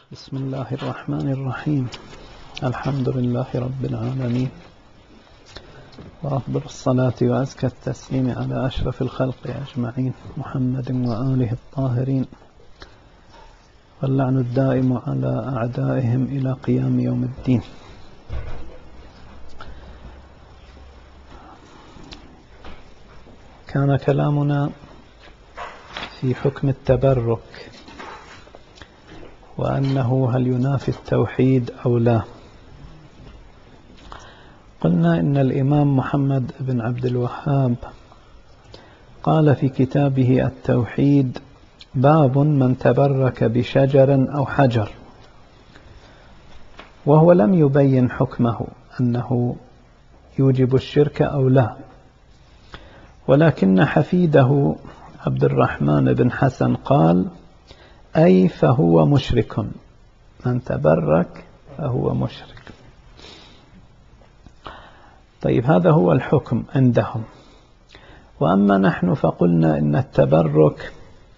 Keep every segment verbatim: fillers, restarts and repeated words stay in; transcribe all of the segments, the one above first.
بسم الله الرحمن الرحيم. الحمد لله رب العالمين، وأفضل الصلاة وأزكى التسليم على أشرف الخلق أجمعين محمد وآله الطاهرين، واللعن الدائم على أعدائهم إلى قيام يوم الدين. كان كلامنا في حكم التبرك، وأنه هل ينافي التوحيد أو لا. قلنا إن الإمام محمد بن عبد الوهاب قال في كتابه التوحيد: باب من تبرك بشجر أو حجر، وهو لم يبين حكمه أنه يوجب الشرك أو لا، ولكن حفيده عبد الرحمن بن حسن قال: أي فهو مشرك، من تبرك فهو مشرك. طيب، هذا هو الحكم عندهم. وأما نحن فقلنا إن التبرك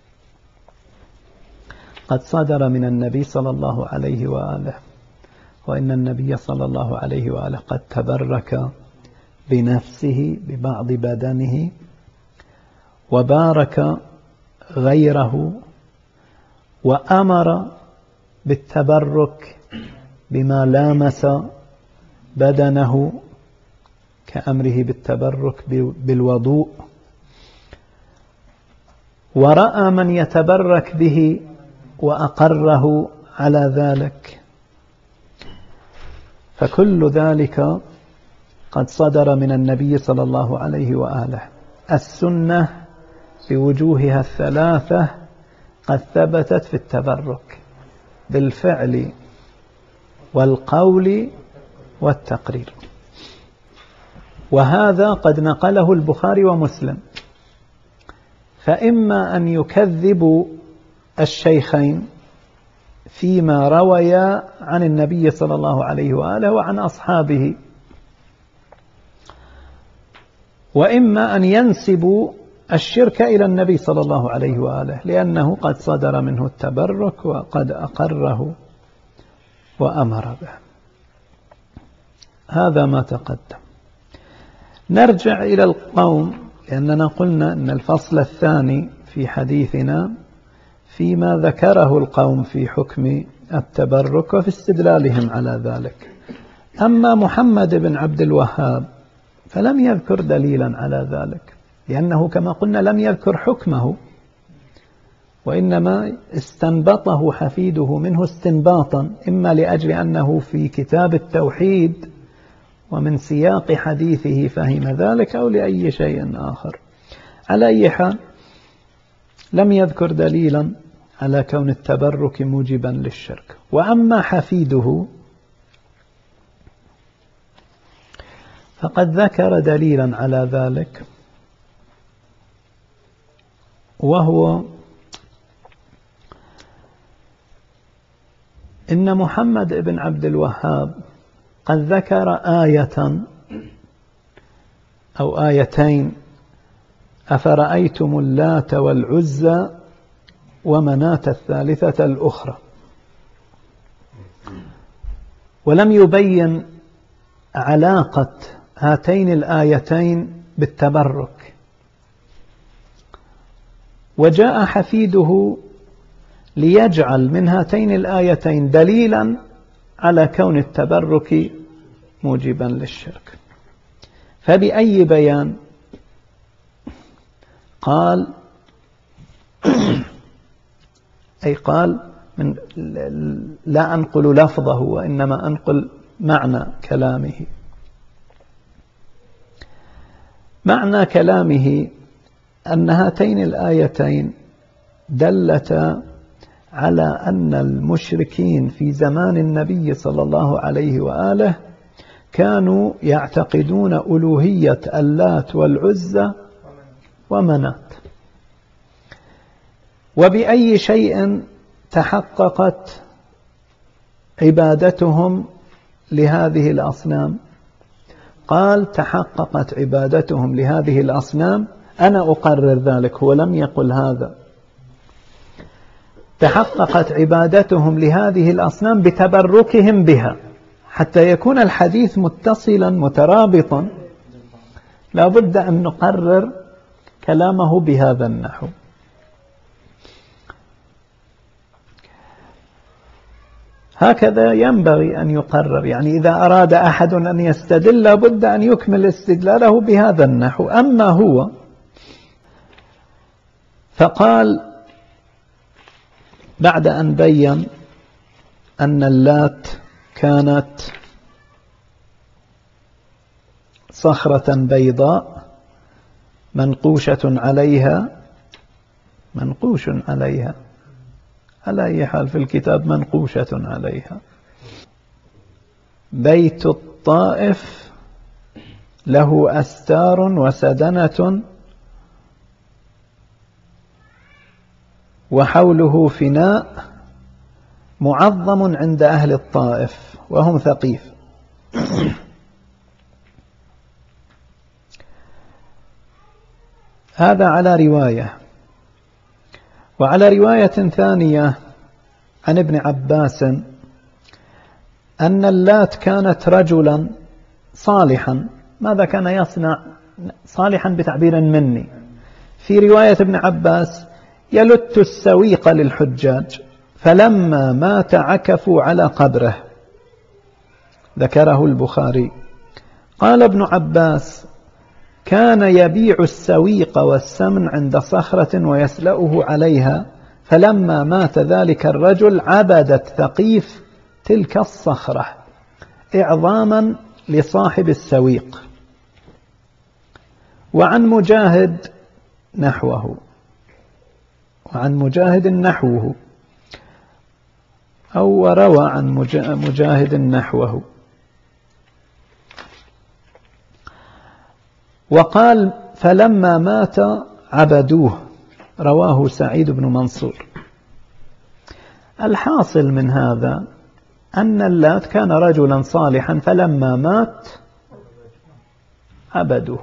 قد صدر من النبي صلى الله عليه وآله، وإن النبي صلى الله عليه وآله قد تبرك بنفسه ببعض بدنه، وبارك غيره، وأمر بالتبرك بما لامس بدنه كأمره بالتبرك بالوضوء، ورأى من يتبرك به وأقره على ذلك. فكل ذلك قد صدر من النبي صلى الله عليه وآله. السنة بوجوهها الثلاثة قد ثبتت في التبرك بالفعل والقول والتقرير، وهذا قد نقله البخاري ومسلم. فإما أن يكذبوا الشيخين فيما رويا عن النبي صلى الله عليه وآله وعن أصحابه، وإما أن ينسبوا الشرك إلى النبي صلى الله عليه وآله، لأنه قد صدر منه التبرك وقد أقره وأمر به. هذا ما تقدم. نرجع إلى القوم، لأننا قلنا أن الفصل الثاني في حديثنا فيما ذكره القوم في حكم التبرك وفي استدلالهم على ذلك. أما محمد بن عبد الوهاب فلم يذكر دليلا على ذلك، لأنه كما قلنا لم يذكر حكمه، وإنما استنبطه حفيده منه استنباطا، إما لأجل أنه في كتاب التوحيد ومن سياق حديثه فهم ذلك، أو لأي شيء آخر. على أي حال، لم يذكر دليلا على كون التبرك موجبا للشرك. وأما حفيده فقد ذكر دليلا على ذلك، وهو إن محمد بن عبد الوهاب قد ذكر آية أو آيتين: أفرأيتم اللات والعزى ومناة الثالثة الأخرى، ولم يبين علاقة هاتين الآيتين بالتبرك. وجاء حفيده ليجعل من هاتين الآيتين دليلا على كون التبرك موجبا للشرك. فبأي بيان؟ قال أي قال من لا أنقل لفظه، وإنما أنقل معنى كلامه. معنى كلامه أن هاتين الآيتين دلتا على أن المشركين في زمان النبي صلى الله عليه وآله كانوا يعتقدون ألوهية اللات والعزى ومنات. وبأي شيء تحققت عبادتهم لهذه الأصنام؟ قال: تحققت عبادتهم لهذه الأصنام. أنا أقرر ذلك، هو لم يقل هذا. تحققت عبادتهم لهذه الأصنام بتبركهم بها. حتى يكون الحديث متصلا مترابطا لا بد أن نقرر كلامه بهذا النحو. هكذا ينبغي أن يقرر، يعني إذا أراد أحد أن يستدل لا بد أن يكمل استدلاله بهذا النحو. أما هو فقال بعد أن بين أن اللات كانت صخرة بيضاء منقوشة عليها، منقوش عليها على أي حال في الكتاب منقوشة عليها، بيت الطائف له أستار وسدنة وحوله فناء معظم عند أهل الطائف وهم ثقيف. هذا على رواية. وعلى رواية ثانية عن ابن عباس أن اللات كانت رجلا صالحا. ماذا كان يصنع؟ صالحا بتعبير مني. في رواية ابن عباس يلت السويق للحجاج، فلما مات عكفوا على قبره، ذكره البخاري. قال ابن عباس كان يبيع السويق والسمن عند صخرة ويسلأه عليها، فلما مات ذلك الرجل عبدت ثقيف تلك الصخرة إعظاما لصاحب السويق. وعن مجاهد نحوه، وعن مجاهد نحوه أو روى عن مجاهد نحوه. وقال فلما مات عبدوه، رواه سعيد بن منصور. الحاصل من هذا أن اللات كان رجلا صالحا فلما مات عبدوه.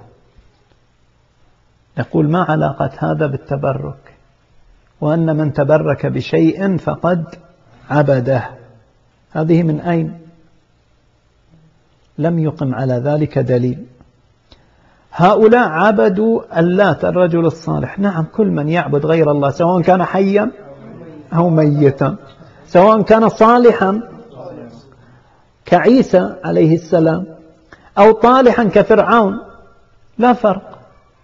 نقول ما علاقة هذا بالتبرك؟ وأن من تبرك بشيء فقد عبده، هذه من أين؟ لم يقم على ذلك دليل. هؤلاء عبدوا اللات الرجل الصالح. نعم، كل من يعبد غير الله سواء كان حيا أو ميتا، سواء كان صالحا كعيسى عليه السلام أو طالحا كفرعون، لا فرق.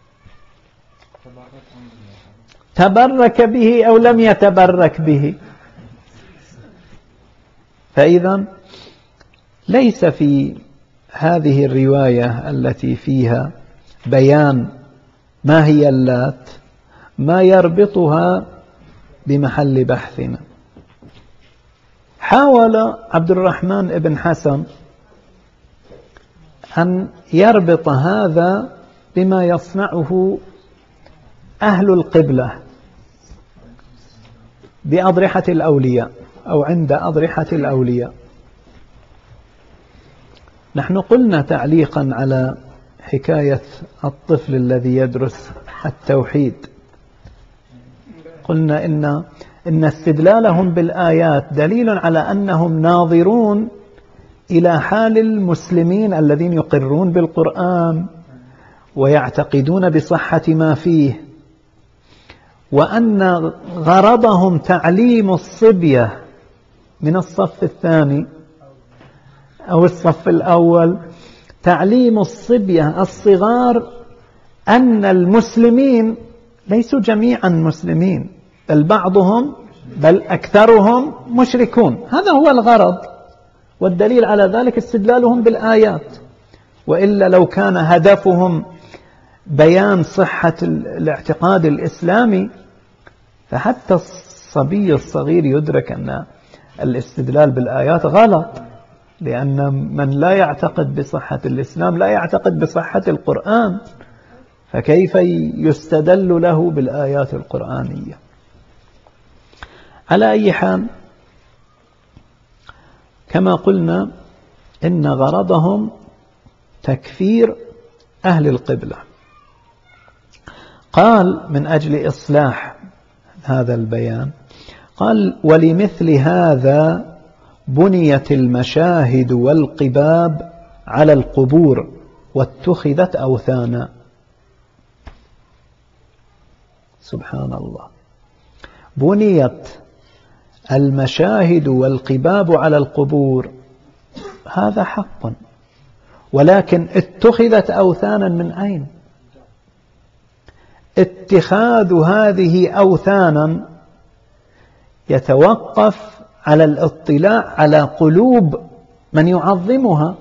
تبرك به أو لم يتبرك به. فإذا ليس في هذه الرواية التي فيها بيان ما هي اللات ما يربطها بمحل بحثنا. حاول عبد الرحمن بن حسن أن يربط هذا بما يصنعه أهل القبلة بأضرحة الأولياء أو عند أضرحة الأولياء. نحن قلنا تعليقا على حكاية الطفل الذي يدرس التوحيد، قلنا إن إن استدلالهم بالآيات دليل على أنهم ناظرون إلى حال المسلمين الذين يقرون بالقرآن ويعتقدون بصحة ما فيه، وأن غرضهم تعليم الصبية من الصف الثاني أو الصف الأول، تعليم الصبية الصغار أن المسلمين ليسوا جميعا مسلمين، بل بعضهم بل أكثرهم مشركون. هذا هو الغرض، والدليل على ذلك استدلالهم بالآيات. وإلا لو كان هدفهم بيان صحة الاعتقاد الإسلامي فحتى الصبي الصغير يدرك أن الاستدلال بالآيات غلط، لأن من لا يعتقد بصحة الإسلام لا يعتقد بصحة القرآن، فكيف يستدل له بالآيات القرآنية؟ على أي حال، كما قلنا إن غرضهم تكفير أهل القبلة. قال من أجل إصلاح هذا البيان، قال ولمثل هذا بنيت المشاهد والقباب على القبور واتخذت أوثانا. سبحان الله، بنيت المشاهد والقباب على القبور، هذا حق، ولكن اتخذت أوثانا من أين؟ اتخاذ هذه أوثانا يتوقف على الاطلاع على قلوب من يعظمها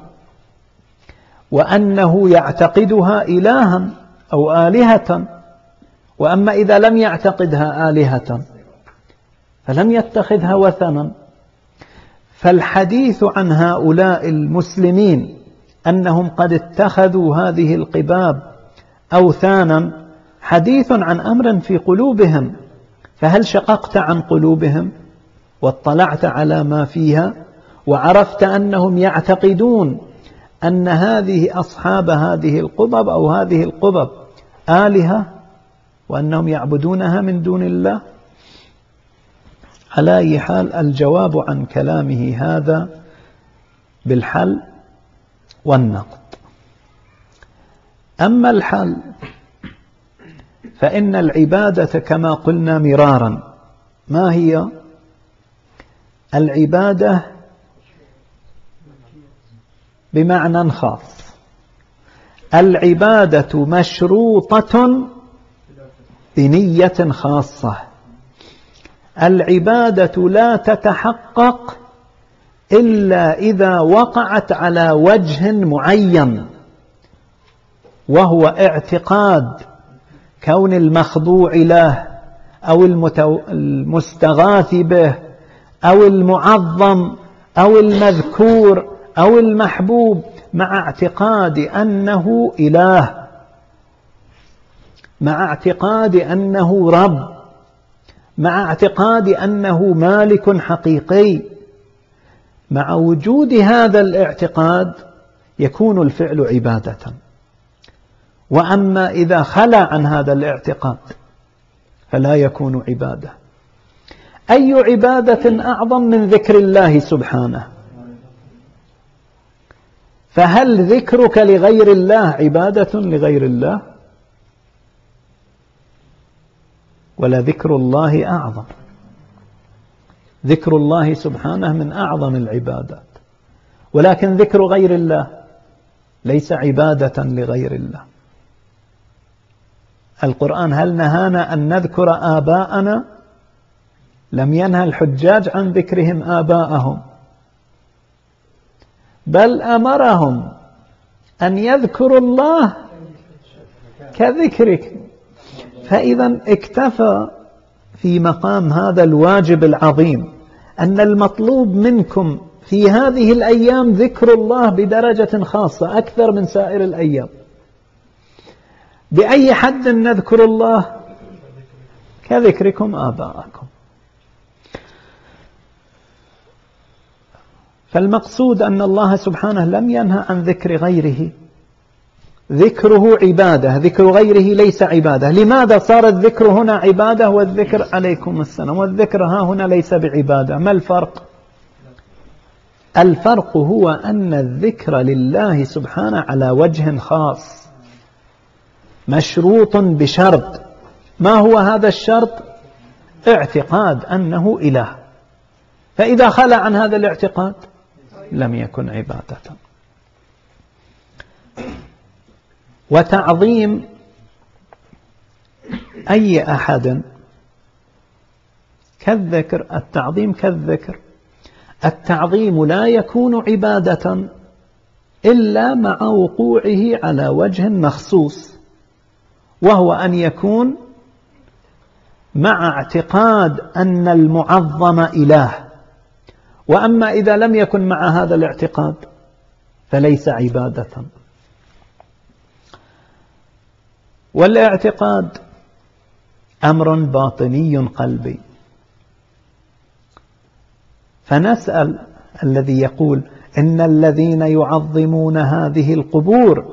وأنه يعتقدها إلها أو آلهة. وأما إذا لم يعتقدها آلهة فلم يتخذها وثنا. فالحديث عن هؤلاء المسلمين أنهم قد اتخذوا هذه القباب أوثانا حديث عن أمر في قلوبهم، فهل شققت عن قلوبهم واطلعت على ما فيها وعرفت أنهم يعتقدون أن هذه أصحاب هذه القبب أو هذه القبب آلهة وأنهم يعبدونها من دون الله؟ على أي حال الجواب عن كلامه هذا بالحل والنقد. أما الحل فإن العبادة كما قلنا مرارا، ما هي العبادة؟ بمعنى خاص، العبادة مشروطة بنية خاصة. العبادة لا تتحقق إلا إذا وقعت على وجه معين، وهو اعتقاد كون المخضوع له أو المستغاث به أو المعظم أو المذكور أو المحبوب، مع اعتقاد أنه إله، مع اعتقاد أنه رب، مع اعتقاد أنه مالك حقيقي. مع وجود هذا الاعتقاد يكون الفعل عبادة. وأما إذا خلا عن هذا الاعتقاد فلا يكون عبادة. أي عبادة أعظم من ذكر الله سبحانه؟ فهل ذكرك لغير الله عبادة لغير الله؟ ولا ذكر الله أعظم؟ ذكر الله سبحانه من أعظم العبادات، ولكن ذكر غير الله ليس عبادة لغير الله. القرآن هل نهانا أن نذكر آباءنا؟ لم ينهى الحجاج عن ذكرهم آباءهم، بل أمرهم أن يذكروا الله كذكرك. فإذا اكتفى في مقام هذا الواجب العظيم أن المطلوب منكم في هذه الأيام ذكر الله بدرجة خاصة أكثر من سائر الأيام. بأي حد نذكر الله؟ كذكركم آباءكم. فالمقصود أن الله سبحانه لم ينهى عن ذكر غيره، ذكره عبادة، ذكر غيره ليس عبادة. لماذا صار الذكر هنا عبادة والذكر عليكم السلام والذكر ها هنا ليس بعبادة؟ ما الفرق؟ الفرق هو أن الذكر لله سبحانه على وجه خاص مشروط بشرط. ما هو هذا الشرط؟ اعتقاد أنه إله. فإذا خلى عن هذا الاعتقاد لم يكن عبادة. وتعظيم أي أحد كالذكر، التعظيم كالذكر. التعظيم لا يكون عبادة إلا مع وقوعه على وجه مخصوص، وهو أن يكون مع اعتقاد أن المعظم إله. وأما إذا لم يكن مع هذا الاعتقاد فليس عبادة. والاعتقاد أمر باطني قلبي. فنسأل الذي يقول إن الذين يعظمون هذه القبور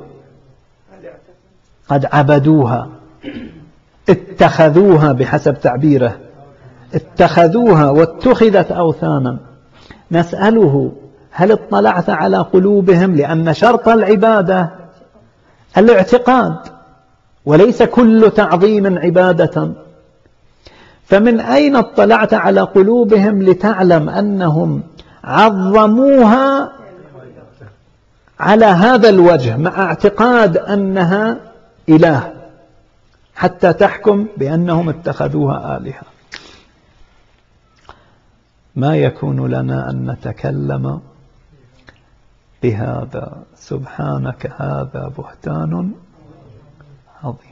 قد عبدوها، اتخذوها بحسب تعبيره اتخذوها واتخذت أوثانا، نسأله هل اطلعت على قلوبهم؟ لأن شرط العبادة الاعتقاد، وليس كل تعظيم عبادة. فمن أين اطلعت على قلوبهم لتعلم أنهم عظموها على هذا الوجه مع اعتقاد أنها إله، حتى تحكم بأنهم اتخذوها آلهة؟ ما يكون لنا أن نتكلم بهذا، سبحانك هذا بهتان عظيم.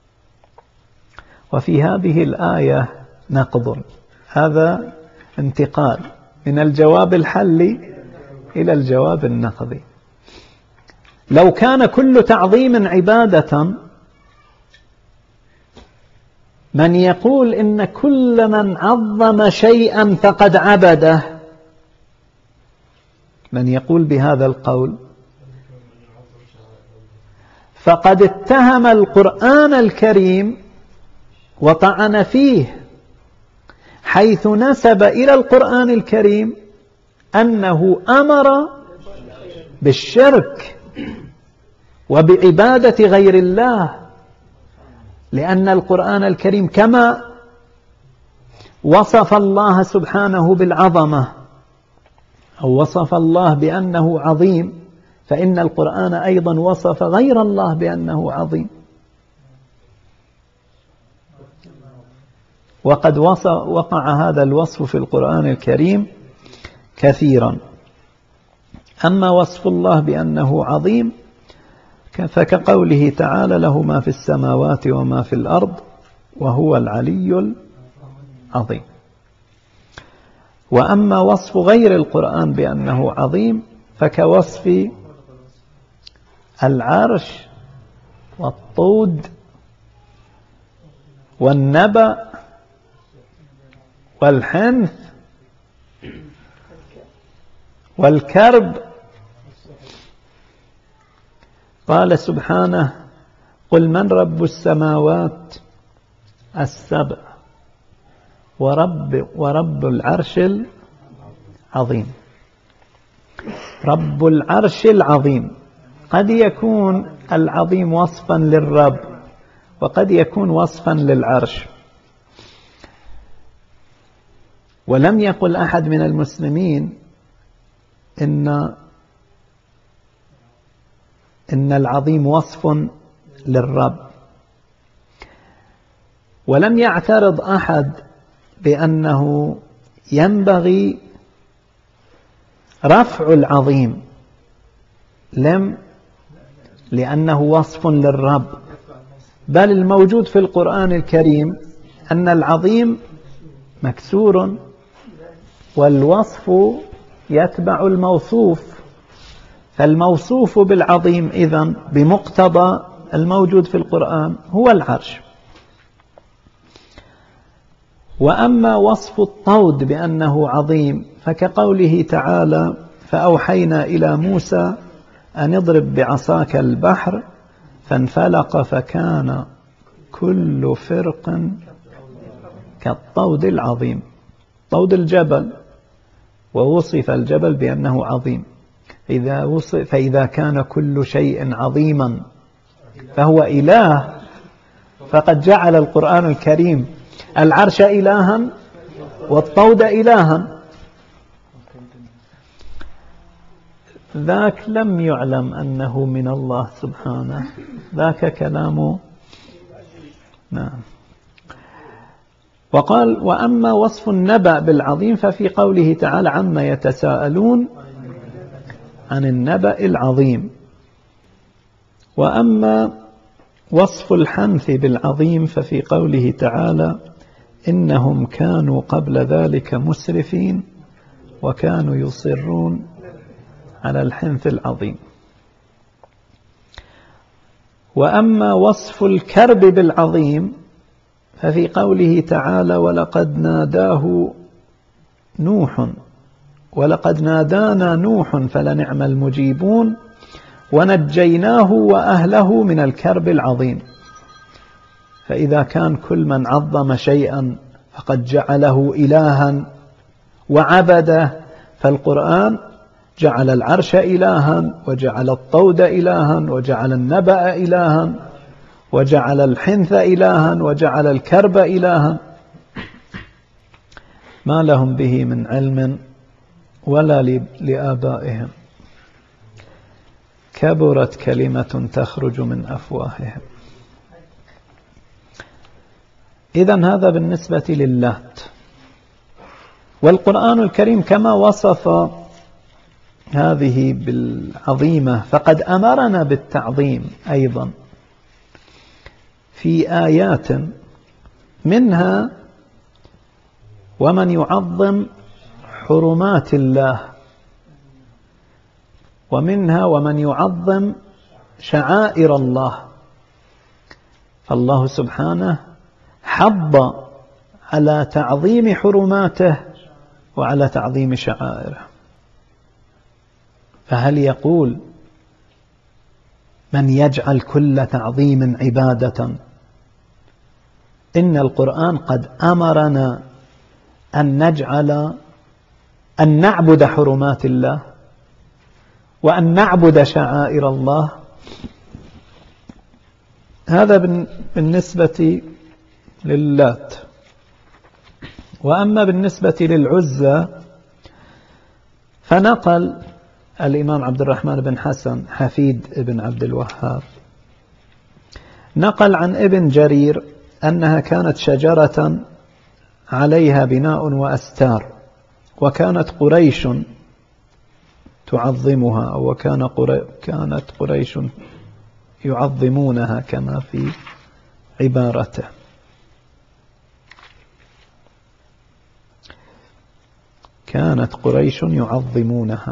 وفي هذه الآية نقض، هذا انتقال من الجواب الحلي إلى الجواب النقضي. لو كان كل تعظيم عبادة، من يقول إن كل من عظم شيئا فقد عبده، من يقول بهذا القول فقد اتهم القرآن الكريم وطعن فيه، حيث نسب إلى القرآن الكريم أنه أمر بالشرك وبعبادة غير الله، لأن القرآن الكريم كما وصف الله سبحانه بالعظمة أو وصف الله بأنه عظيم، فإن القرآن أيضا وصف غير الله بأنه عظيم. وقد وقع هذا الوصف في القرآن الكريم كثيرا. أما وصف الله بأنه عظيم فكقوله تعالى: له ما في السماوات وما في الأرض وهو العلي العظيم. وأما وصف غير القرآن بأنه عظيم فكوصف العرش والطود والنبأ والحنث والكرب. قال سبحانه: قل من رب السماوات السبع ورب, ورب العرش العظيم. رب العرش العظيم، قد يكون العظيم وصفا للرب وقد يكون وصفا للعرش. ولم يقل أحد من المسلمين إن إن العظيم وصف للرب، ولم يعترض أحد بأنه ينبغي رفع العظيم، لم لأنه وصف للرب، بل الموجود في القرآن الكريم أن العظيم مكسور والوصف يتبع الموصوف، فالموصوف بالعظيم إذن بمقتضى الموجود في القرآن هو العرش. وأما وصف الطود بأنه عظيم فكقوله تعالى: فأوحينا إلى موسى أن اضرب بعصاك البحر فانفلق فكان كل فرق كالطود العظيم. طود الجبل، ووصف الجبل بأنه عظيم، إذا وصف فإذا كان كل شيء عظيما فهو إله، فقد جعل القرآن الكريم العرش إلها والطود إلها. ذاك لم يعلم أنه من الله سبحانه، ذاك كلامه. نعم. وقال: وأما وصف النبأ بالعظيم ففي قوله تعالى: عما يتساءلون عن النبأ العظيم. وأما وصف الحنث بالعظيم ففي قوله تعالى: إنهم كانوا قبل ذلك مسرفين وكانوا يصرون على الحنث العظيم. وأما وصف الكرب بالعظيم ففي قوله تعالى: ولقد ناداه نوح ولقد نادانا نوح فلنعم المجيبون ونجيناه وأهله من الكرب العظيم. فإذا كان كل من عظم شيئا فقد جعله إلها وعبده. فالقرآن جعل العرش إلها، وجعل الطود إلها، وجعل النبأ إلها، وجعل الحنث إلها، وجعل الكرب إلها، ما لهم به من علم ولا لآبائهم. كبرت كلمة تخرج من أفواههم. إذن هذا بالنسبة للات. والقرآن الكريم كما وصف هذه بالعظيمة فقد أمرنا بالتعظيم أيضا في آيات، منها ومن يعظم حرمات الله، ومنها ومن يعظم شعائر الله. فالله سبحانه حض على تعظيم حرماته وعلى تعظيم شعائره. فهل يقول من يجعل كل تعظيم عبادة؟ إن القرآن قد أمرنا أن نجعل أن نعبد حرمات الله وأن نعبد شعائر الله. هذا بالنسبة للات. وأما بالنسبة للعزى فنقل الإمام عبد الرحمن بن حسن حفيد ابن عبد الوهاب نقل عن ابن جرير أنها كانت شجرة عليها بناء وأستار، وكانت قريش تعظمها، أو كان قري كانت قريش يعظمونها كما في عبارته. كانت قريش يعظمونها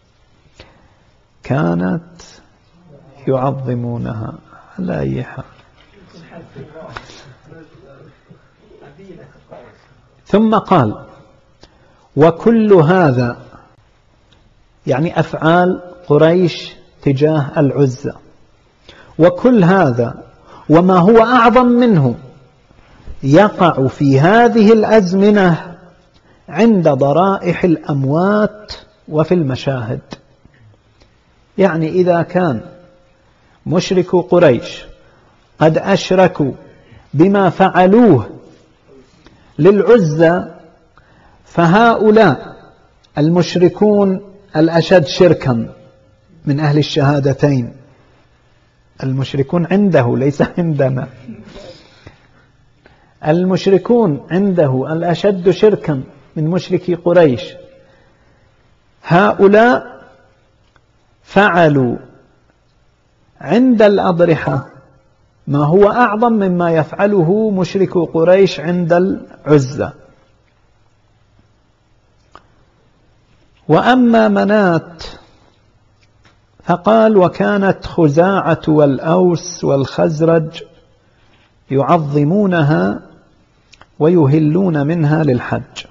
كانت يعظمونها على أي حال. ثم قال وكل هذا، يعني أفعال قريش تجاه العزى، وكل هذا وما هو أعظم منه يقع في هذه الأزمنة عند ضرائح الأموات وفي المشاهد. يعني إذا كان مشرك قريش قد أشركوا بما فعلوه للعزى، فهؤلاء المشركون الأشد شركا من أهل الشهادتين، المشركون عنده ليس عندنا، المشركون عنده الأشد شركا من مشركي قريش، هؤلاء فعلوا عند الأضرحة ما هو أعظم مما يفعله مشرك قريش عند العزى. وأما منات فقال وكانت خزاعة والأوس والخزرج يعظمونها ويهلون منها للحج.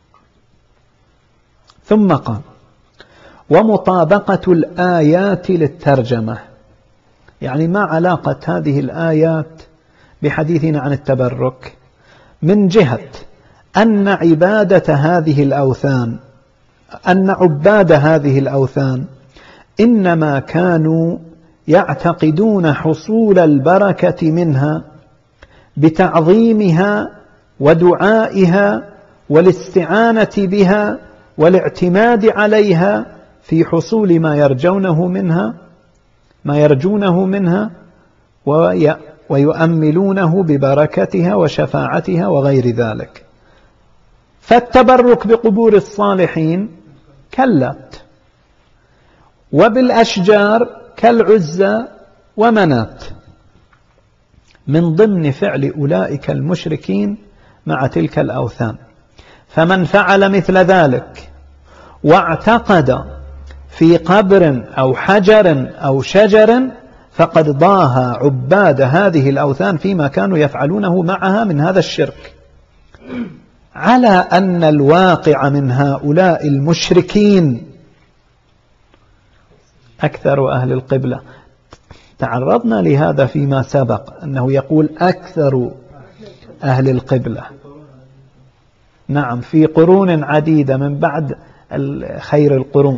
ثم قال ومطابقة الآيات للترجمة، يعني ما علاقة هذه الآيات بحديثنا عن التبرك؟ من جهة أن عبادة هذه الأوثان أن عباد هذه الأوثان إنما كانوا يعتقدون حصول البركة منها بتعظيمها ودعائها والاستعانة بها والاعتماد عليها في حصول ما يرجونه منها ما يرجونه منها ويؤملونه ببركتها وشفاعتها وغير ذلك. فالتبرك بقبور الصالحين كاللات، وبالأشجار كالعزى ومنات، من ضمن فعل أولئك المشركين مع تلك الأوثان. فمن فعل مثل ذلك واعتقد في قبر أو حجر أو شجر فقد ضاهى عباد هذه الأوثان فيما كانوا يفعلونه معها من هذا الشرك، على أن الواقع من هؤلاء المشركين أكثر أهل القبلة. تعرضنا لهذا فيما سبق، أنه يقول أكثر أهل القبلة، نعم في قرون عديدة من بعد خير القرون.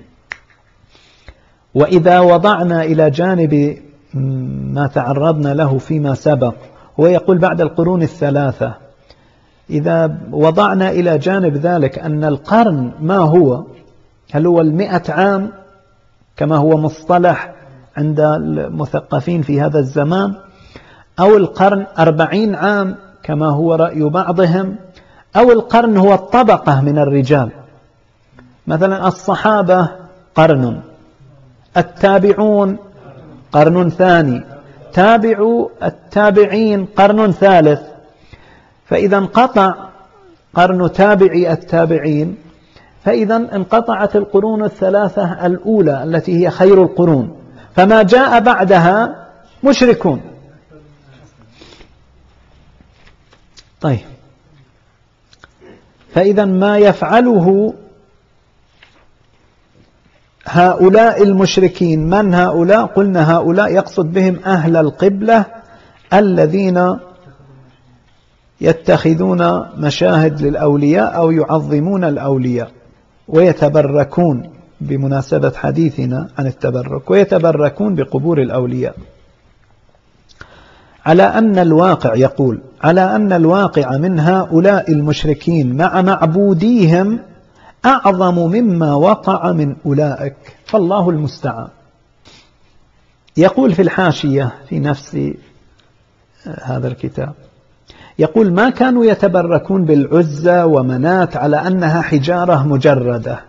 وإذا وضعنا إلى جانب ما تعرضنا له فيما سبق، هو يقول بعد القرون الثلاثة، إذا وضعنا إلى جانب ذلك أن القرن ما هو، هل هو المئة عام كما هو مصطلح عند المثقفين في هذا الزمان، أو القرن أربعين عام كما هو رأي بعضهم، أو القرن هو الطبقة من الرجال، مثلا الصحابة قرن، التابعون قرن ثاني، تابعوا التابعين قرن ثالث. فإذا انقطع قرن تابعي التابعين، فإذا انقطعت القرون الثلاثة الأولى التي هي خير القرون، فما جاء بعدها مشركون. طيب، فإذا ما يفعله هؤلاء المشركين، من هؤلاء؟ قلنا هؤلاء يقصد بهم أهل القبلة الذين يتخذون مشاهد للأولياء أو يعظمون الأولياء ويتبركون، بمناسبة حديثنا عن التبرك، ويتبركون بقبور الأولياء. على أن الواقع، يقول على أن الواقع من هؤلاء المشركين مع معبوديهم أعظم مما وقع من أولئك، فالله المستعان. يقول في الحاشية في نفس هذا الكتاب، يقول ما كانوا يتبركون بالعزى ومنات على أنها حجارة مجردة،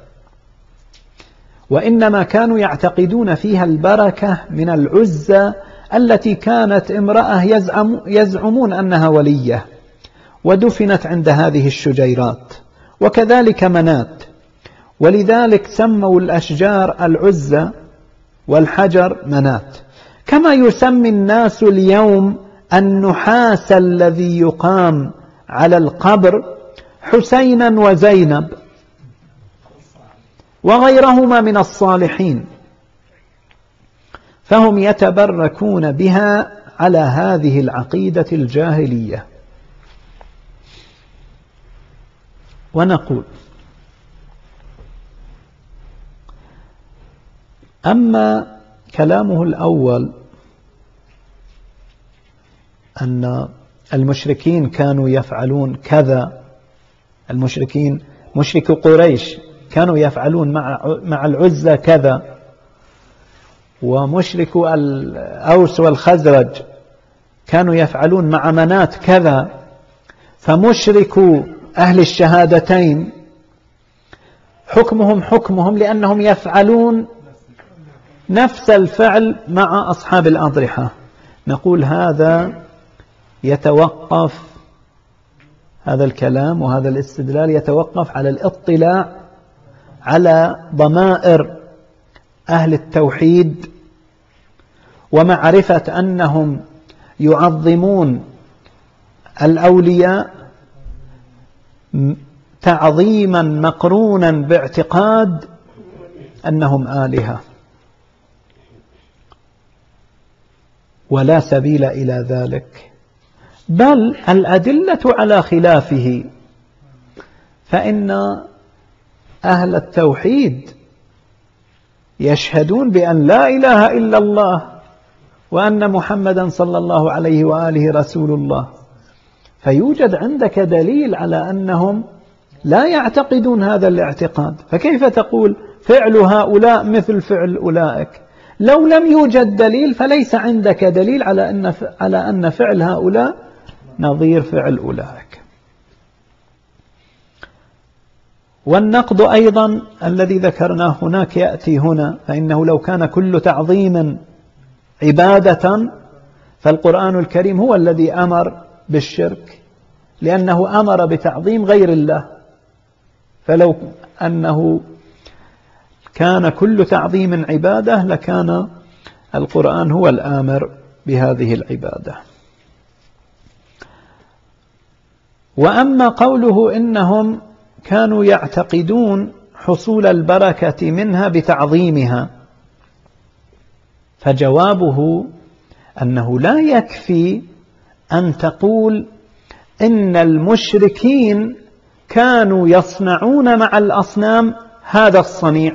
وإنما كانوا يعتقدون فيها البركة من العزى التي كانت امرأة يزعم يزعمون أنها ولية ودفنت عند هذه الشجيرات، وكذلك منات، ولذلك سموا الأشجار العزى والحجر منات، كما يسمي الناس اليوم النحاس الذي يقام على القبر حسينا وزينب وغيرهما من الصالحين، فهم يتبركون بها على هذه العقيدة الجاهلية. ونقول أما كلامه الأول أن المشركين كانوا يفعلون كذا، المشركين مشرك قريش كانوا يفعلون مع مع العزى كذا، ومشرك الأوس والخزرج كانوا يفعلون مع منات كذا، فمشرك أهل الشهادتين حكمهم حكمهم لأنهم يفعلون نفس الفعل مع أصحاب الأضرحة. نقول هذا يتوقف، هذا الكلام وهذا الاستدلال يتوقف على الاطلاع على ضمائر أهل التوحيد ومعرفة أنهم يعظمون الأولياء تعظيما مقرونا باعتقاد أنهم آلهة، ولا سبيل إلى ذلك، بل الأدلة على خلافه. فإن أهل التوحيد يشهدون بأن لا إله إلا الله وأن محمدا صلى الله عليه وآله رسول الله، فيوجد عندك دليل على أنهم لا يعتقدون هذا الاعتقاد، فكيف تقول فعل هؤلاء مثل فعل أولئك؟ لو لم يوجد دليل فليس عندك دليل على أن على أن فعل هؤلاء نظير فعل أولئك. والنقد أيضا الذي ذكرناه هناك يأتي هنا، فإنه لو كان كل تعظيم عبادة فالقرآن الكريم هو الذي أمر بالشرك، لأنه أمر بتعظيم غير الله، فلو أنه كان كل تعظيم عبادة لكان القرآن هو الآمر بهذه العبادة. وأما قوله إنهم كانوا يعتقدون حصول البركة منها بتعظيمها، فجوابه أنه لا يكفي أن تقول إن المشركين كانوا يصنعون مع الأصنام هذا الصنيع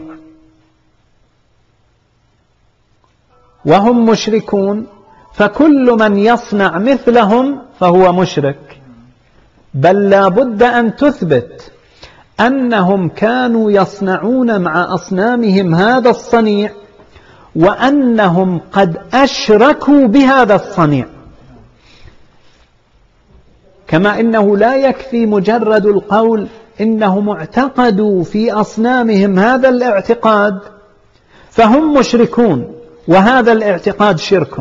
وهم مشركون، فكل من يصنع مثلهم فهو مشرك. بل لا بد أن تثبت أنهم كانوا يصنعون مع أصنامهم هذا الصنيع وأنهم قد أشركوا بهذا الصنيع. كما إنه لا يكفي مجرد القول إنهم اعتقدوا في أصنامهم هذا الاعتقاد فهم مشركون، وهذا الاعتقاد شرك.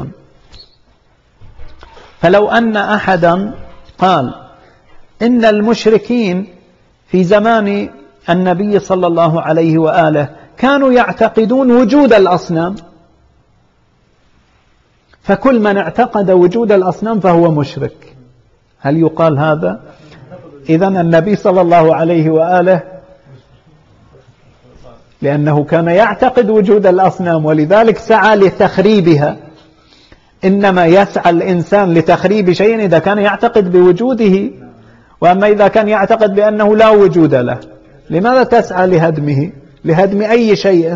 فلو أن أحدا قال إن المشركين في زمان النبي صلى الله عليه وآله كانوا يعتقدون وجود الأصنام، فكل من اعتقد وجود الأصنام فهو مشرك، هل يقال هذا؟ إذن النبي صلى الله عليه وآله لأنه كان يعتقد وجود الأصنام ولذلك سعى لتخريبها. إنما يسعى الإنسان لتخريب شيء إذا كان يعتقد بوجوده، وأما إذا كان يعتقد بأنه لا وجود له لماذا تسعى لهدمه؟ لهدم أي شيء.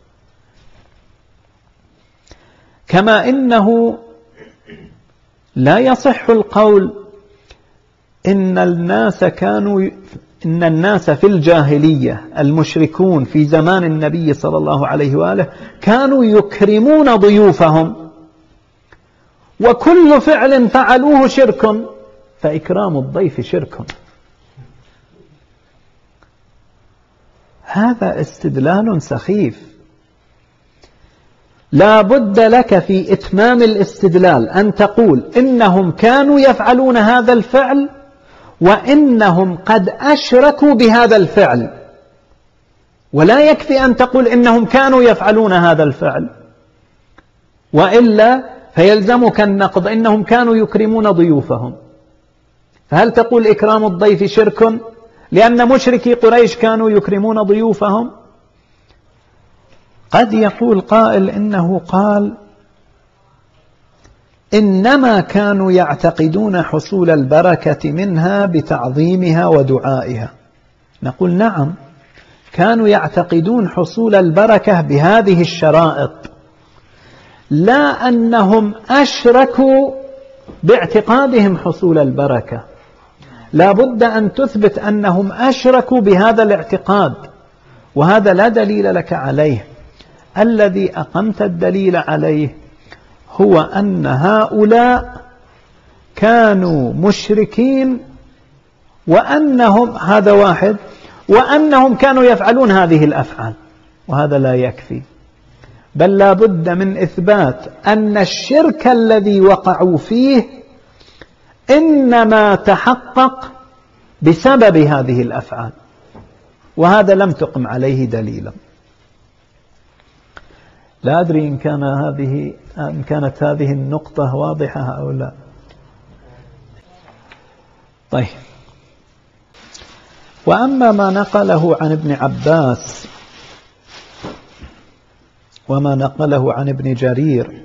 كما إنه لا يصح القول إن الناس كانوا إن الناس في الجاهلية المشركون في زمان النبي صلى الله عليه وآله كانوا يكرمون ضيوفهم، وكل فعل فعلوه شرك، فإكرام الضيف شرك. هذا استدلال سخيف. لا بد لك في إتمام الاستدلال أن تقول إنهم كانوا يفعلون هذا الفعل وإنهم قد أشركوا بهذا الفعل، ولا يكفي أن تقول إنهم كانوا يفعلون هذا الفعل، وإلا فيلزمك النقض إنهم كانوا يكرمون ضيوفهم. فهل تقول إكرام الضيف شرك لأن مشركي قريش كانوا يكرمون ضيوفهم؟ قد يقول قائل إنه قال إنما كانوا يعتقدون حصول البركة منها بتعظيمها ودعائها. نقول نعم، كانوا يعتقدون حصول البركة بهذه الشرائط، لا أنهم أشركوا باعتقادهم حصول البركة. لا بد أن تثبت أنهم أشركوا بهذا الاعتقاد، وهذا لا دليل لك عليه. الذي أقمت الدليل عليه هو أن هؤلاء كانوا مشركين، وأنهم هذا واحد، وأنهم كانوا يفعلون هذه الأفعال، وهذا لا يكفي. بل لا بد من إثبات أن الشرك الذي وقعوا فيه إنما تحقق بسبب هذه الأفعال، وهذا لم تقم عليه دليلا. لا أدري إن كان هذه إن كانت هذه النقطة واضحة أو لا. طيب، وأما ما نقله عن ابن عباس وما نقله عن ابن جرير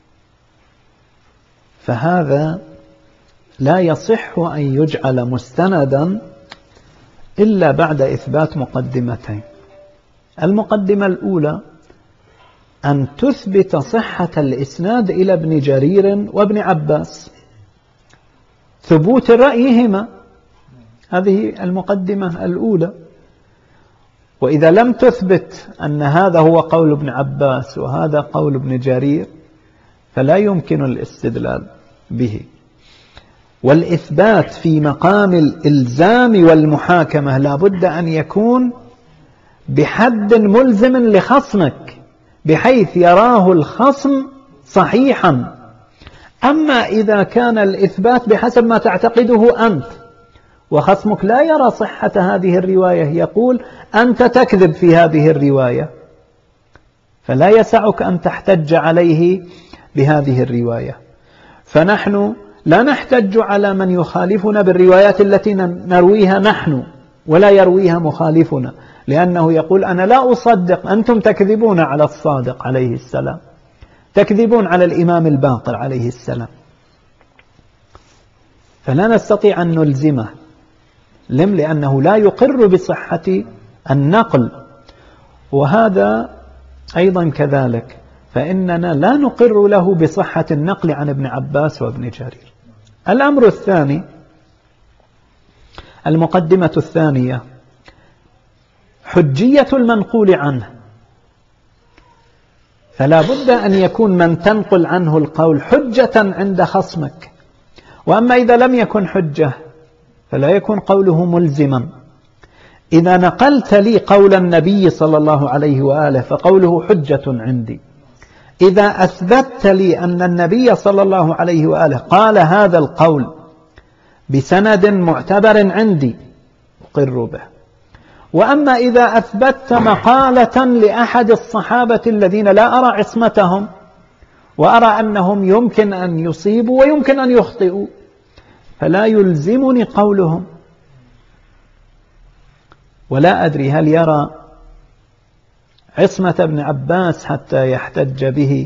فهذا لا يصح أن يجعل مستندا إلا بعد إثبات مقدمتين. المقدمة الأولى أن تثبت صحة الإسناد إلى ابن جرير وابن عباس، ثبوت رأيهما، هذه المقدمة الأولى. وإذا لم تثبت أن هذا هو قول ابن عباس وهذا قول ابن جرير فلا يمكن الاستدلال به. والإثبات في مقام الإلزام والمحاكمة لا بد أن يكون بحد ملزم لخصمك بحيث يراه الخصم صحيحا. أما إذا كان الإثبات بحسب ما تعتقده أنت وخصمك لا يرى صحة هذه الرواية، يقول أنت تكذب في هذه الرواية، فلا يسعك أن تحتج عليه بهذه الرواية. فنحن لا نحتج على من يخالفنا بالروايات التي نرويها نحن ولا يرويها مخالفنا، لأنه يقول أنا لا أصدق، أنتم تكذبون على الصادق عليه السلام، تكذبون على الإمام الباقر عليه السلام، فلا نستطيع أن نلزمه، مسلم لأنه لا يقر بصحة النقل. وهذا أيضا كذلك، فإننا لا نقر له بصحة النقل عن ابن عباس وابن جرير. الأمر الثاني، المقدمة الثانية، حجية المنقول عنه. فلا بد أن يكون من تنقل عنه القول حجة عند خصمك، وأما إذا لم يكن حجة فلا يكون قوله ملزما. إذا نقلت لي قول النبي صلى الله عليه وآله فقوله حجة عندي. إذا أثبتت لي أن النبي صلى الله عليه وآله قال هذا القول بسند معتبر عندي أقر به. وأما إذا أثبتت مقالة لأحد الصحابة الذين لا أرى عصمتهم وأرى أنهم يمكن أن يصيبوا ويمكن أن يخطئوا فلا يلزمني قولهم. ولا أدري هل يرى عصمة ابن عباس حتى يحتج به.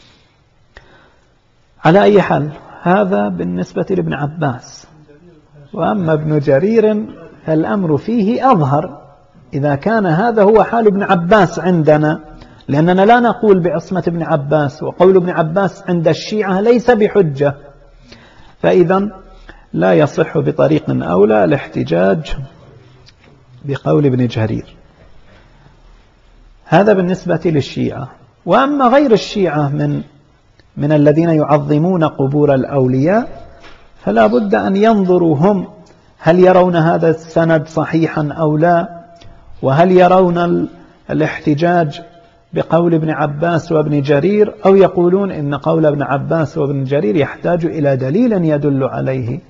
على أي حال هذا بالنسبة لابن عباس. وأما ابن جرير فالأمر فيه أظهر إذا كان هذا هو حال ابن عباس عندنا، لأننا لا نقول بعصمة ابن عباس، وقول ابن عباس عند الشيعة ليس بحجة، فإذا لا يصح بطريق أولى الاحتجاج بقول ابن جرير. هذا بالنسبة للشيعة. وأما غير الشيعة من من الذين يعظمون قبور الأولياء فلا بد أن ينظروا هم هل يرون هذا السند صحيحا أو لا، وهل يرون الاحتجاج بقول ابن عباس وابن جرير، أو يقولون إن قول ابن عباس وابن جرير يحتاج إلى دليل يدل عليه.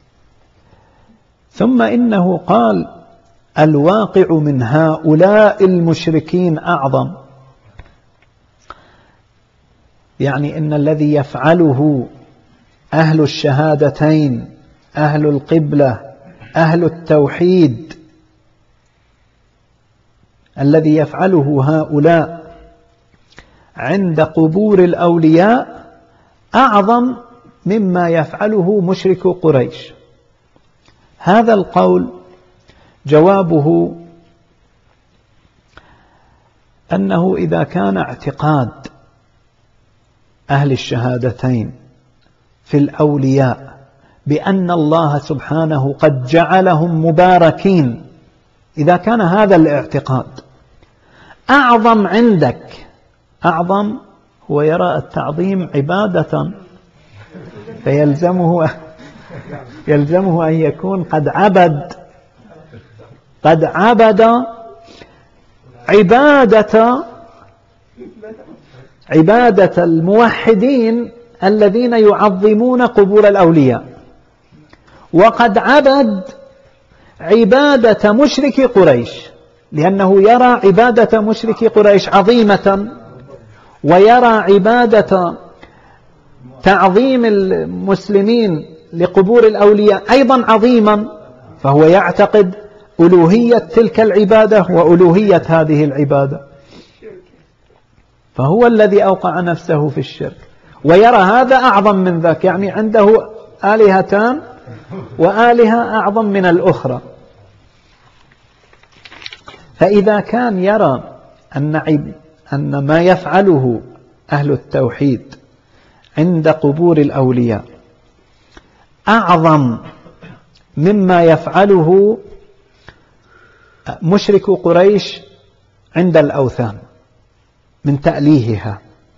ثم إنه قال الواقع من هؤلاء المشركين أعظم، يعني إن الذي يفعله أهل الشهادتين، أهل القبلة، أهل التوحيد، الذي يفعله هؤلاء عند قبور الأولياء أعظم مما يفعله مشرك قريش. هذا القول جوابه أنه إذا كان اعتقاد أهل الشهادتين في الأولياء بأن الله سبحانه قد جعلهم مباركين، إذا كان هذا الاعتقاد أعظم عندك، أعظم هو يرى التعظيم عبادة، فيلزمه يلزمه أن يكون قد عبد قد عبد عبادة عبادة الموحدين الذين يعظمون قبور الأولياء، وقد عبد عبادة مشرك قريش، لأنه يرى عبادة مشرك قريش عظيمة، ويرى عبادة تعظيم المسلمين لقبور الأولياء أيضا عظيما، فهو يعتقد ألوهية تلك العبادة وألوهية هذه العبادة، فهو الذي أوقع نفسه في الشرك، ويرى هذا أعظم من ذاك، يعني عنده آلهتان وآلهة أعظم من الأخرى. فإذا كان يرى أن أن ما يفعله أهل التوحيد عند قبور الأولياء أعظم مما يفعله مشرك قريش عند الأوثان من تأليهها،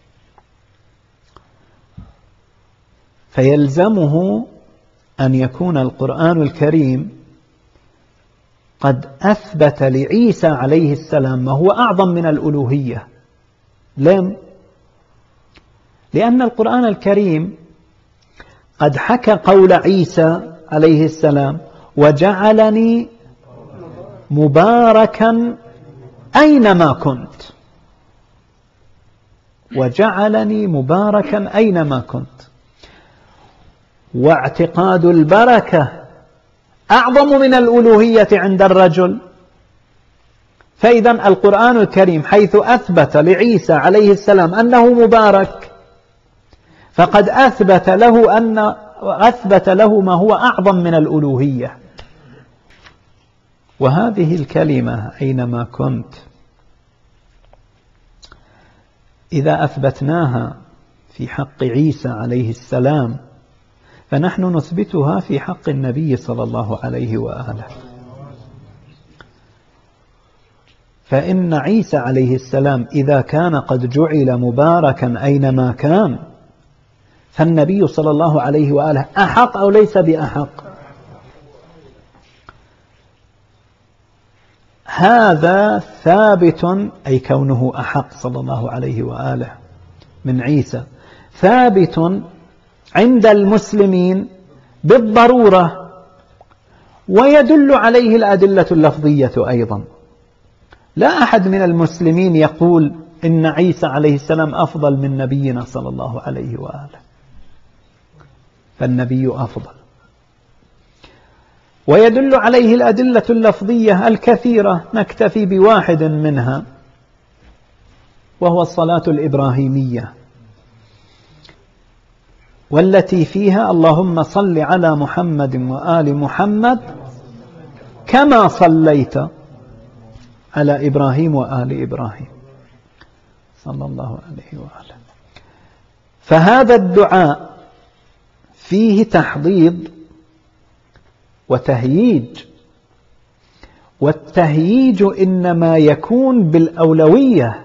فيلزمه أن يكون القرآن الكريم قد أثبت لعيسى عليه السلام ما هو أعظم من الألوهية. لم؟ لأن القرآن الكريم قد حكى قول عيسى عليه السلام وجعلني مباركا أينما كنت، وجعلني مباركا أينما كنت، واعتقاد البركة أعظم من الألوهية عند الرجل. فإذا القرآن الكريم حيث أثبت لعيسى عليه السلام أنه مبارك فقد أثبت له أن أثبت له ما هو أعظم من الألوهية. وهذه الكلمة أينما كنت إذا أثبتناها في حق عيسى عليه السلام فنحن نثبتها في حق النبي صلى الله عليه وآله. فإن عيسى عليه السلام إذا كان قد جعل مباركا أينما كان فالنبي صلى الله عليه وآله أحق أو ليس بأحق؟ هذا ثابت، أي كونه أحق صلى الله عليه وآله من عيسى ثابت عند المسلمين بالضرورة، ويدل عليه الأدلة اللفظية أيضا. لا أحد من المسلمين يقول إن عيسى عليه السلام أفضل من نبينا صلى الله عليه وآله، فالنبي أفضل. ويدل عليه الأدلة اللفظية الكثيرة، نكتفي بواحد منها وهو الصلاة الإبراهيمية، والتي فيها اللهم صل على محمد وآل محمد كما صليت على إبراهيم وآل إبراهيم صلى الله عليه وآله. فهذا الدعاء فيه تحضيض وتهييج، والتهييج إنما يكون بالأولوية.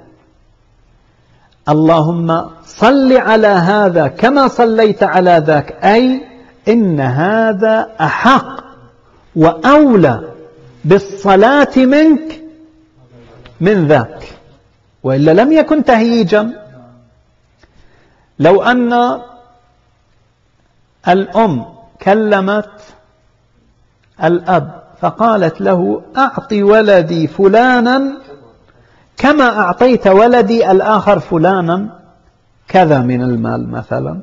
اللهم صل على هذا كما صليت على ذاك، أي إن هذا أحق وأولى بالصلاة منك من ذاك، وإلا لم يكن تهييجا. لو أن الأم كلمت الأب فقالت له أعطي ولدي فلانا كما أعطيت ولدي الآخر فلانا كذا من المال مثلا،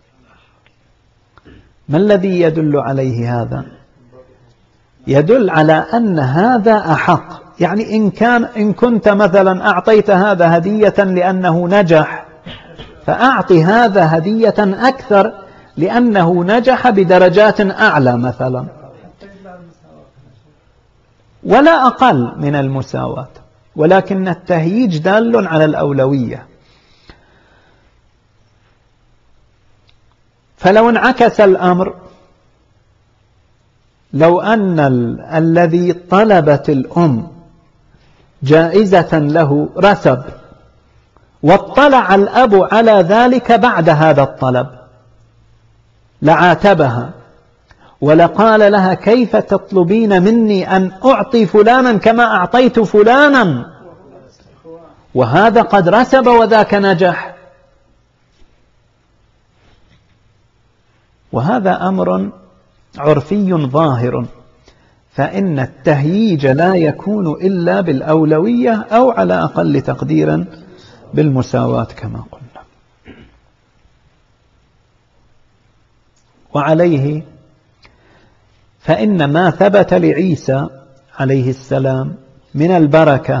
ما الذي يدل عليه هذا؟ يدل على أن هذا أحق. يعني إن كان إن كنت مثلا أعطيت هذا هدية لأنه نجح، فأعطي هذا هدية أكثر لأنه نجح بدرجات أعلى مثلا، ولا أقل من المساواة، ولكن التهييج دال على الأولوية. فلو انعكس الأمر، لو أن ال... الذي طلبت الأم جائزة له رسب، واطلع الأب على ذلك بعد هذا الطلب، لعاتبها ولقال لها كيف تطلبين مني أن أعطي فلانا كما أعطيت فلانا، وهذا قد رسب وذاك نجح. وهذا أمر عرفي ظاهر، فإن التهييج لا يكون إلا بالأولوية أو على أقل تقدير بالمساواة كما قلنا. وعليه فإن ما ثبت لعيسى عليه السلام من البركة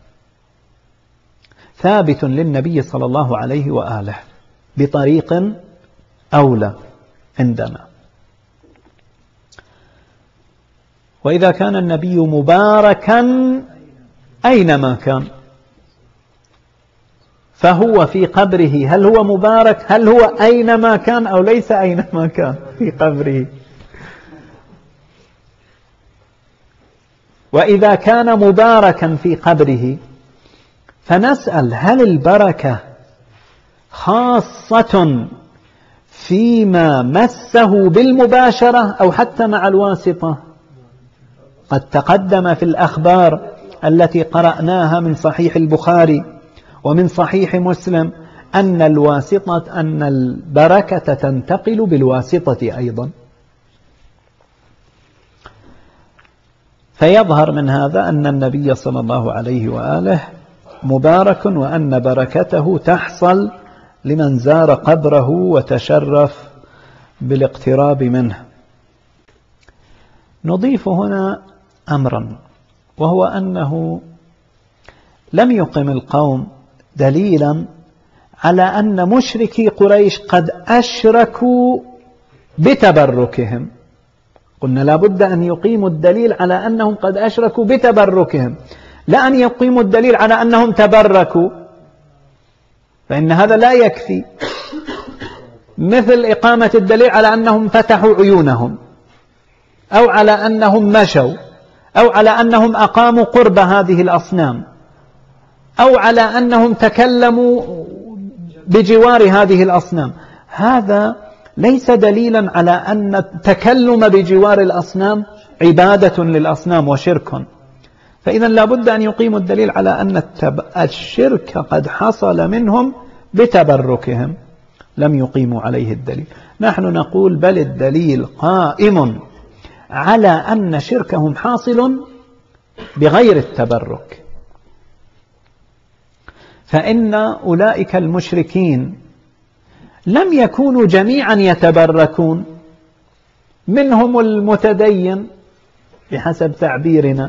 ثابت للنبي صلى الله عليه وآله بطريق أولى عندنا. وإذا كان النبي مباركا أينما كان فهو في قبره، هل هو مبارك؟ هل هو أينما كان أو ليس أينما كان في قبره؟ وإذا كان مباركا في قبره فنسأل هل البركة خاصة فيما مسه بالمباشرة أو حتى مع الواسطة؟ قد تقدم في الأخبار التي قرأناها من صحيح البخاري ومن صحيح مسلم أن الواسطة أن البركة تنتقل بالواسطة أيضا. فيظهر من هذا أن النبي صلى الله عليه وآله مبارك، وأن بركته تحصل لمن زار قبره وتشرف بالاقتراب منه. نضيف هنا أمرا، وهو أنه لم يقم القوم دليلا على أن مشركي قريش قد أشركوا بتبركهم. قلنا لا بد أن يقيموا الدليل على أنهم قد أشركوا بتبركهم، لا أن يقيموا الدليل على أنهم تبركوا، فإن هذا لا يكفي، مثل إقامة الدليل على أنهم فتحوا عيونهم، أو على أنهم مشوا، أو على أنهم أقاموا قرب هذه الأصنام، أو على أنهم تكلموا بجوار هذه الأصنام. هذا ليس دليلا على أن التكلم بجوار الأصنام عبادة للأصنام وشرك. فإذا لا بد أن يقيموا الدليل على أن الشرك قد حصل منهم بتبركهم، لم يقيموا عليه الدليل. نحن نقول بل الدليل قائم على أن شركهم حاصل بغير التبرك، فإن أولئك المشركين لم يكونوا جميعا يتبركون، منهم المتدين بحسب تعبيرنا،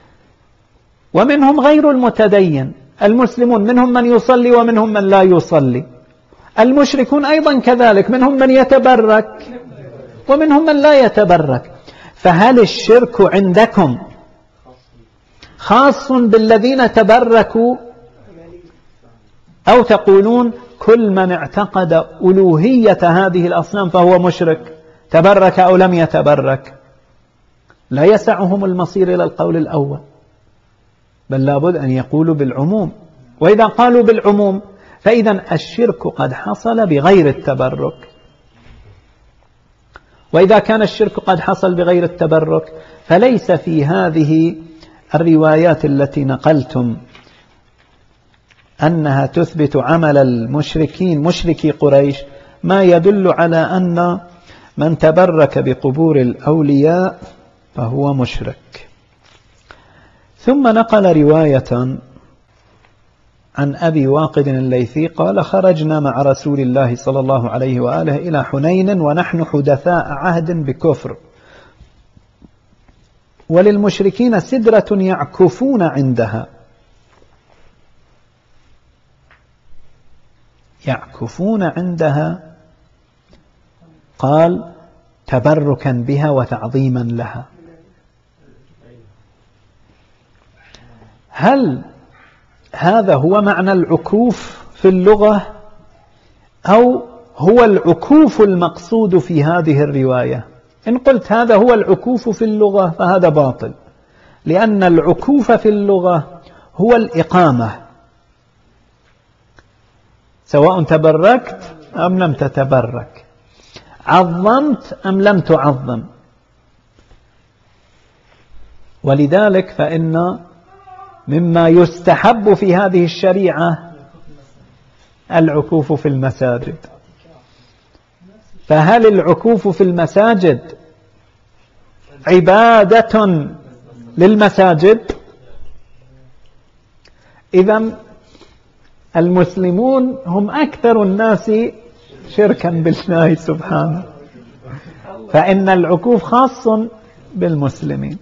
ومنهم غير المتدين. المسلمون منهم من يصلي ومنهم من لا يصلي، المشركون أيضا كذلك، منهم من يتبرك ومنهم من لا يتبرك. فهل الشرك عندكم خاص بالذين تبركوا، أو تقولون كل من اعتقد ألوهية هذه الأصنام فهو مشرك، تبرك أو لم يتبرك؟ لا يسعهم المصير إلى القول الأول، بل لابد أن يقولوا بالعموم. وإذا قالوا بالعموم فإذا الشرك قد حصل بغير التبرك. وإذا كان الشرك قد حصل بغير التبرك فليس في هذه الروايات التي نقلتم أنها تثبت عمل المشركين مشركي قريش ما يدل على أن من تبرك بقبور الأولياء فهو مشرك. ثم نقل رواية عن أبي واقد الليثي قال: خرجنا مع رسول الله صلى الله عليه وآله إلى حنين ونحن حدثاء عهد بكفر، وللمشركين سدرة يعكفون عندها. يعكفون عندها قال تبركا بها وتعظيما لها. هل هذا هو معنى العكوف في اللغة، أو هو العكوف المقصود في هذه الرواية؟ إن قلت هذا هو العكوف في اللغة فهذا باطل، لأن العكوف في اللغة هو الإقامة، سواء تبركت أم لم تتبرك، عظمت أم لم تعظم. ولذلك فإن مما يستحب في هذه الشريعة العكوف في المساجد. فهل العكوف في المساجد عبادة للمساجد؟ إذن المسلمون هم أكثر الناس شركا بالله سبحانه، فإن العكوف خاص بالمسلمين.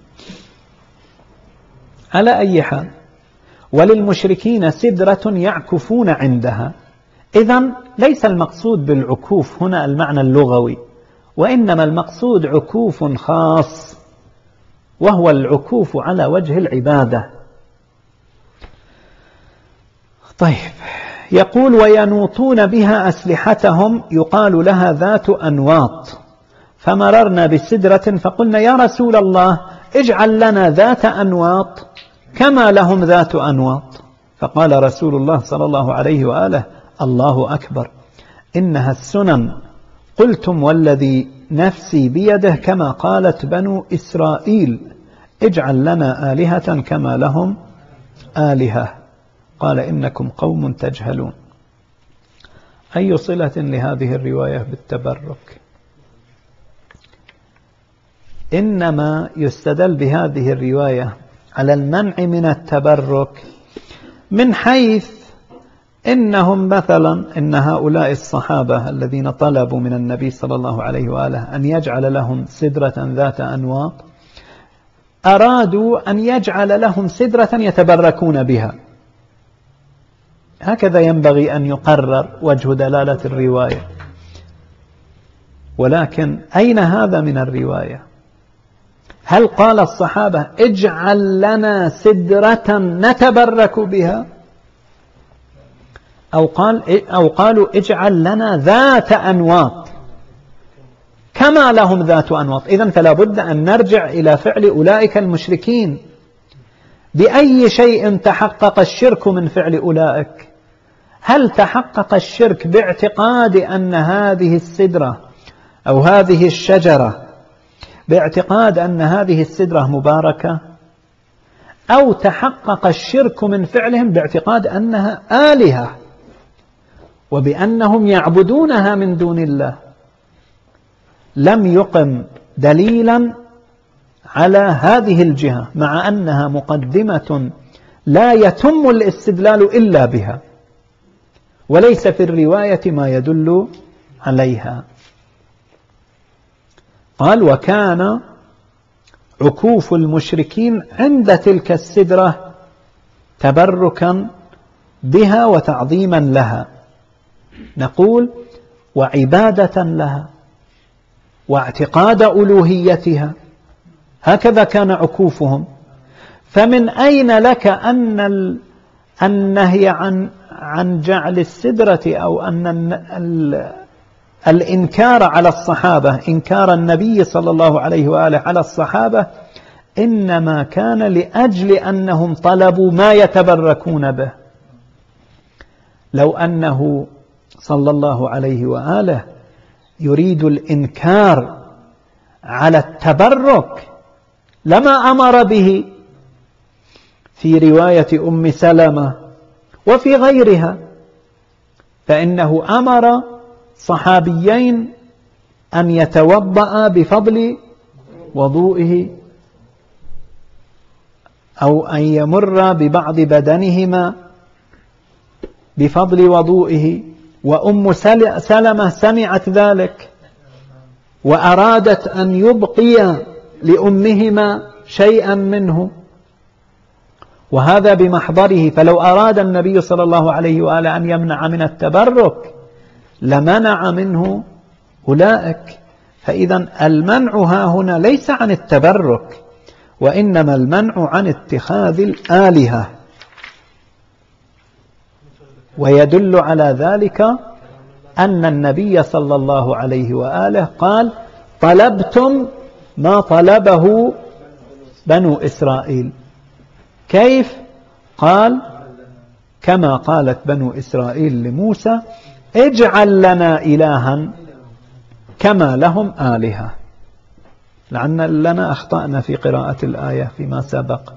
على أي حال، وللمشركين سدرة يعكفون عندها. إذن ليس المقصود بالعكوف هنا المعنى اللغوي، وإنما المقصود عكوف خاص، وهو العكوف على وجه العبادة. طيب، يقول: وينوطون بها أسلحتهم يقال لها ذات أنواط، فمررنا بسدرة فقلنا يا رسول الله اجعل لنا ذات أنواط كما لهم ذات أنواط. فقال رسول الله صلى الله عليه وآله: الله أكبر، إنها السنن، قلتم والذي نفسي بيده كما قالت بنو إسرائيل اجعل لنا آلهة كما لهم آلهة. قال: إنكم قوم تجهلون. أي صلة لهذه الرواية بالتبرك؟ إنما يستدل بهذه الرواية على المنع من التبرك من حيث إنهم مثلا إن هؤلاء الصحابة الذين طلبوا من النبي صلى الله عليه وآله أن يجعل لهم سدرة ذات أنواط أرادوا أن يجعل لهم سدرة يتبركون بها. هكذا ينبغي أن يقرر وجه دلالة الرواية. ولكن أين هذا من الرواية؟ هل قال الصحابة اجعل لنا سدرة نتبرك بها، أو, قال أو قالوا اجعل لنا ذات أنواط كما لهم ذات أنواط؟ إذن فلا بد أن نرجع إلى فعل أولئك المشركين. بأي شيء تحقق الشرك من فعل أولئك؟ هل تحقق الشرك باعتقاد أن هذه السدرة أو هذه الشجرة باعتقاد أن هذه السدرة مباركة، أو تحقق الشرك من فعلهم باعتقاد أنها آلهة وبأنهم يعبدونها من دون الله؟ لم يقم دليلا على هذه الجهة، مع أنها مقدمة لا يتم الاستدلال إلا بها، وليس في الرواية ما يدل عليها. قال وكان عكوف المشركين عند تلك السدرة تبركا بها وتعظيما لها، نقول وعبادة لها واعتقاد ألوهيتها، هكذا كان عكوفهم. فمن أين لك أن النهي عن عن جعل السدرة أو أن ال الإنكار على الصحابة، إنكار النبي صلى الله عليه وآله على الصحابة، إنما كان لأجل أنهم طلبوا ما يتبركون به؟ لو أنه صلى الله عليه وآله يريد الإنكار على التبرك لما أمر به في رواية أم سلمة وفي غيرها، فإنه أمر صحابيين أن يتوضأ بفضل وضوئه أو أن يمر ببعض بدنهما بفضل وضوئه، وأم سلمة سمعت ذلك وأرادت أن يبقي لأمهما شيئا منه، وهذا بمحضره. فلو أراد النبي صلى الله عليه وآله أن يمنع من التبرك لمنع منه أولئك. فإذا المنع ها هنا ليس عن التبرك، وإنما المنع عن اتخاذ الآلهة. ويدل على ذلك أن النبي صلى الله عليه وآله قال طلبتم ما طلبه بنو إسرائيل. كيف؟ قال كما قالت بنو إسرائيل لموسى اجعل لنا إلها كما لهم آلهة. لعن لنا أخطأنا في قراءة الآية فيما سبق،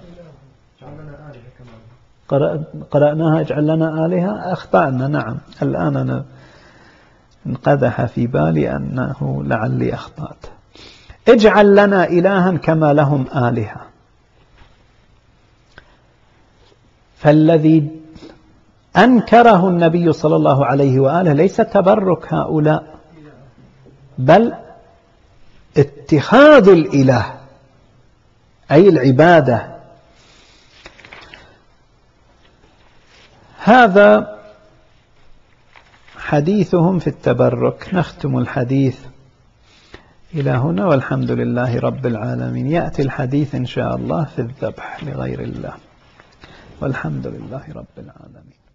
قرأناها اجعل لنا آلهة، أخطأنا. نعم، الآن أنا انقدح في بالي أنه لعلي أخطأت. اجعل لنا إلها كما لهم آلهة. فالذي أنكره النبي صلى الله عليه وآله ليس تبرك هؤلاء، بل اتخاذ الإله أي العبادة. هذا حديثهم في التبرك. نختم الحديث إلى هنا، والحمد لله رب العالمين. يأتي الحديث إن شاء الله في الذبح لغير الله، والحمد لله رب العالمين.